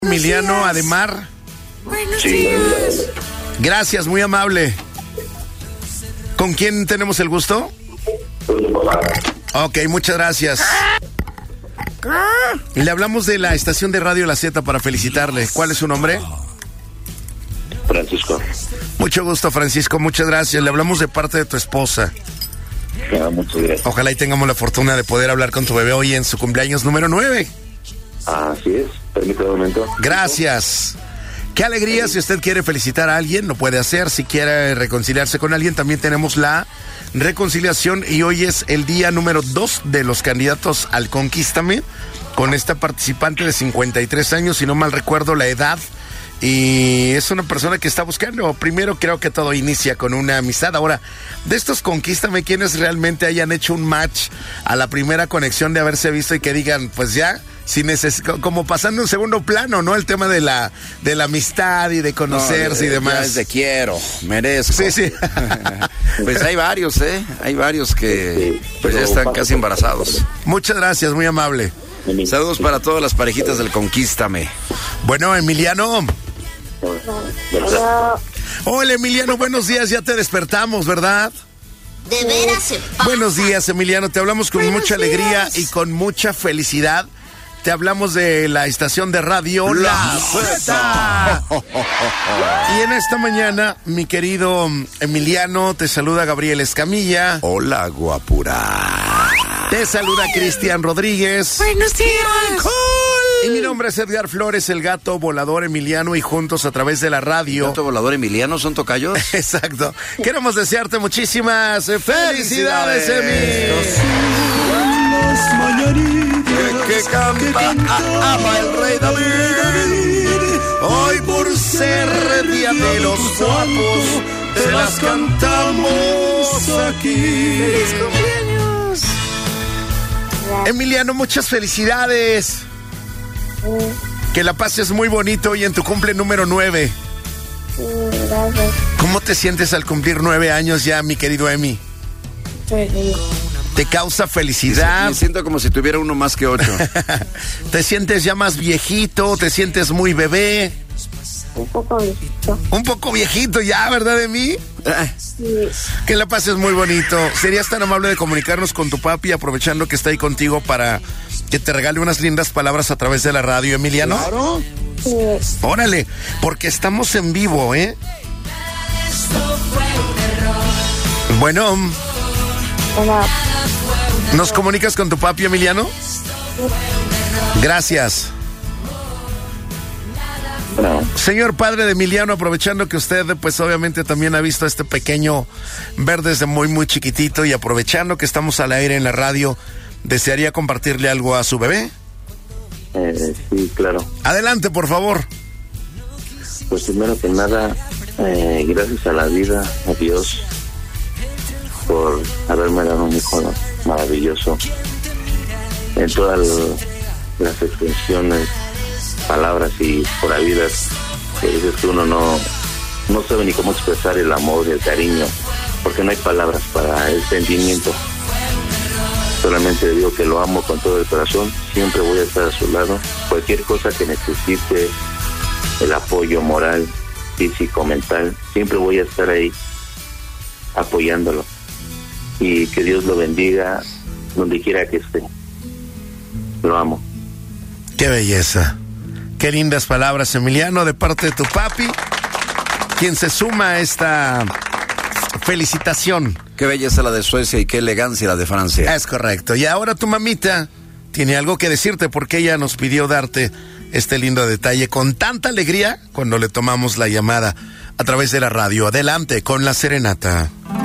Emiliano Ademar. Sí. Gracias, muy amable. ¿Con quién tenemos el gusto? Ok, muchas gracias. Le hablamos de la estación de radio La Z para felicitarle. ¿Cuál es su nombre? Francisco. Mucho gusto, Francisco, muchas gracias. Le hablamos de parte de tu esposa. Muchas gracias. Ojalá y tengamos la fortuna de poder hablar con tu bebé hoy en su cumpleaños número 9. Así es, permítame un momento. Gracias. Qué alegría, si usted quiere felicitar a alguien, lo puede hacer. Si quiere reconciliarse con alguien, también tenemos la reconciliación. Y hoy es el día número 2 de los candidatos al Conquístame, con esta participante de 53 años, si no mal recuerdo la edad. Y es una persona que está buscando. Primero, creo que todo inicia con una amistad. Ahora, de estos Conquístame, quienes realmente hayan hecho un match a la primera conexión de haberse visto y que digan, pues ya, como pasando en segundo plano, ¿no? El tema de la amistad y de conocerse y demás. Ya es de quiero, merezco. Sí. Pues hay varios, Hay varios que pues ya están casi embarazados. Muchas gracias, muy amable. Saludos para todas las parejitas del Conquístame. Bueno, Emiliano. Hola, Emiliano, buenos días, ya te despertamos, ¿verdad? De veras. Buenos días, Emiliano, te hablamos con mucha alegría y con mucha felicidad. Te hablamos de la estación de radio La Z. Y en esta mañana, mi querido Emiliano, te saluda Gabriel Escamilla. Hola, guapura. Te saluda Cristian Rodríguez. Buenos días. Y mi nombre es Edgar Flores, el gato volador Emiliano, y juntos a través de la radio. ¿Gato volador Emiliano son tocayos? Exacto. Queremos desearte muchísimas felicidades, Emi. Que canta ama el rey David. Hoy por ser día de los guapos, te las cantamos aquí. ¡Feliz cumpleaños! Emiliano, muchas felicidades. Que la pases muy bonito hoy en tu cumple número 9. Gracias. ¿Cómo te sientes al cumplir 9 años ya, mi querido Emi? Feliz. ¿Te causa felicidad? Me siento como si tuviera uno más que 8. ¿Te sientes ya más viejito? ¿Te sientes muy bebé? Un poco viejito. Un poco viejito ya, ¿verdad, Emi? Sí. Que la pases muy bonito. ¿Serías tan amable de comunicarnos con tu papi, aprovechando que está ahí contigo, para que te regale unas lindas palabras a través de la radio, Emiliano? Claro. Sí. Órale, porque estamos en vivo, ¿eh? Bueno, Hola. ¿nos comunicas con tu papi, Emiliano? Gracias. No. Señor padre de Emiliano, aprovechando que usted, pues obviamente también ha visto a este pequeño ver desde muy, muy chiquitito, y aprovechando que estamos al aire en la radio, ¿desearía compartirle algo a su bebé? Sí, claro. Adelante, por favor. Pues primero que nada, gracias a la vida, a Dios, por haberme dado un hijo maravilloso en todas las expresiones, palabras y por vidas que dices que uno no sabe ni cómo expresar el amor y el cariño, porque no hay palabras para el sentimiento. Solamente digo que lo amo con todo el corazón, siempre voy a estar a su lado. Cualquier cosa que necesite, el apoyo moral, físico, mental, siempre voy a estar ahí apoyándolo. Y que Dios lo bendiga donde quiera que esté. Lo amo. Qué belleza. Qué lindas palabras, Emiliano, de parte de tu papi, quien se suma a esta felicitación. Qué belleza la de Suecia y qué elegancia la de Francia. Es correcto. Y ahora tu mamita tiene algo que decirte, porque ella nos pidió darte este lindo detalle con tanta alegría cuando le tomamos la llamada a través de la radio. Adelante con la serenata.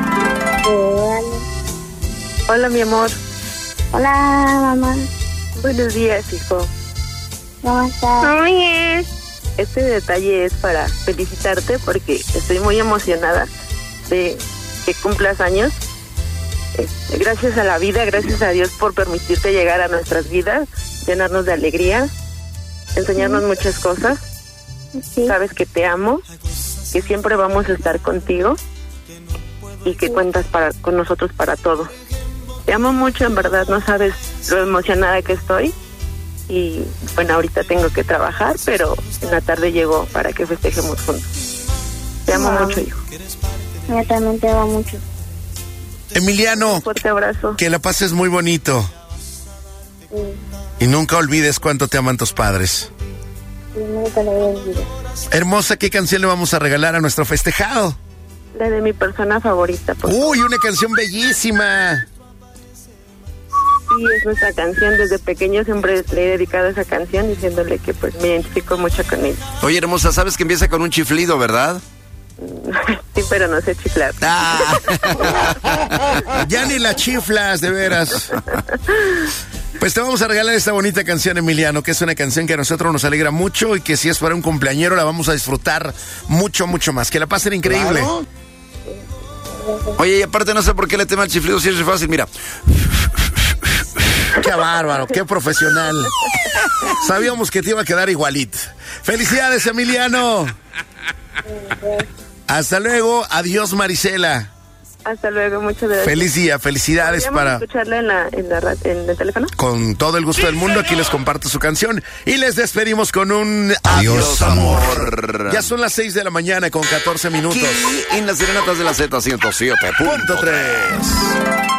Hola, mi amor. Hola, mamá. Buenos días, hijo. ¿Cómo estás? Oye. Este detalle es para felicitarte porque estoy muy emocionada de que cumplas años. Gracias a la vida, gracias a Dios por permitirte llegar a nuestras vidas, llenarnos de alegría, enseñarnos muchas cosas. Sí. Sabes que te amo, que siempre vamos a estar contigo y que cuentas con nosotros para todo. Te amo mucho, en verdad, no sabes lo emocionada que estoy y bueno, ahorita tengo que trabajar, pero en la tarde llego para que festejemos juntos. Te amo mucho, hijo. Yo también te amo mucho. Emiliano, Un fuerte abrazo. que la pases muy bonito. Sí, Y nunca olvides cuánto te aman tus padres. y nunca lo voy a olvidar. Hermosa, ¿qué canción le vamos a regalar a nuestro festejado? La de mi persona favorita, por favor. Uy, una canción bellísima. Sí, es nuestra canción. Desde pequeño siempre le he dedicado esa canción diciéndole que pues me identifico mucho con ella. Oye, hermosa, sabes que empieza con un chiflido, ¿verdad? Sí, pero no sé chiflar. Ya ni la chiflas, de veras. Pues te vamos a regalar esta bonita canción, Emiliano, que es una canción que a nosotros nos alegra mucho y que si es para un cumpleañero la vamos a disfrutar mucho, mucho más. Que la pasen increíble. Claro. Oye, y aparte no sé por qué le tema el chiflido, si es fácil, mira. Qué bárbaro, qué profesional. Sabíamos que te iba a quedar igualito. ¡Felicidades, Emiliano! Hasta luego, adiós, Marisela. Hasta luego, muchas gracias. Feliz día, felicidades ¿Podríamos para... escucharla en el teléfono? Con todo el gusto del mundo, aquí les comparto su canción y les despedimos con un Adiós, amor. Ya son las 6 de la mañana con 14 minutos. Aquí en las serenatas de la Z 107.3. .3